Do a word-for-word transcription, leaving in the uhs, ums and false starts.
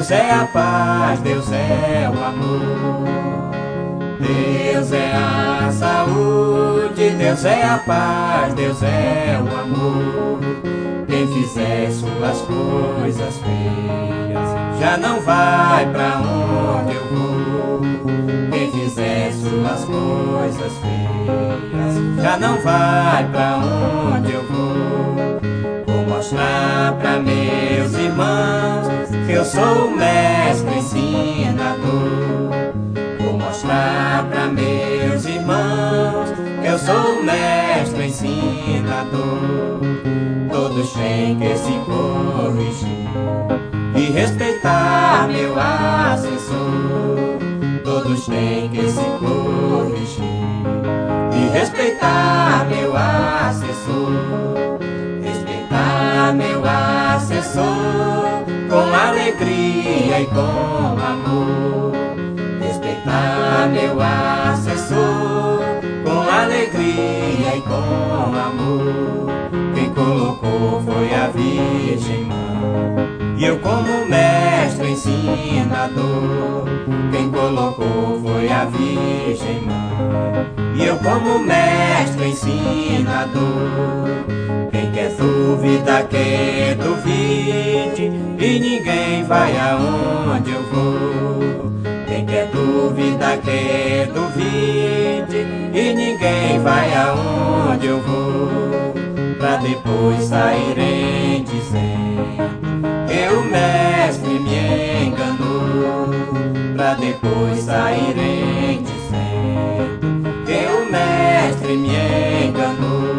Deus é a paz, Deus é o amor. Deus é a saúde, Deus é a paz, Deus é o amor. Quem fizer suas coisas feias já não vai pra onde eu vou. Quem fizer suas coisas feias já não vai pra onde eu vou. Vou mostrar pra meus irmãos que eu sou o mestre ensinador. Vou mostrar pra meus irmãos que eu sou o mestre ensinador. Todos têm que se corrigir e respeitar meu assessor. Todos têm que se corrigir e respeitar meu assessor. Respeitar meu assessor com alegria e com amor. Respeitar meu assessor com alegria e com amor. Quem colocou foi a Virgem Mãe, e eu como mestre ensinador. Quem colocou foi a Virgem Mãe, e eu como mestre ensinador. Quem quer dúvida que duvide, e ninguém vai aonde eu vou. Quem quer dúvida que duvide, e ninguém vai aonde eu vou. Pra depois saírem dizendo que o mestre me enganou. Pra depois saírem dizendo que o mestre me enganou.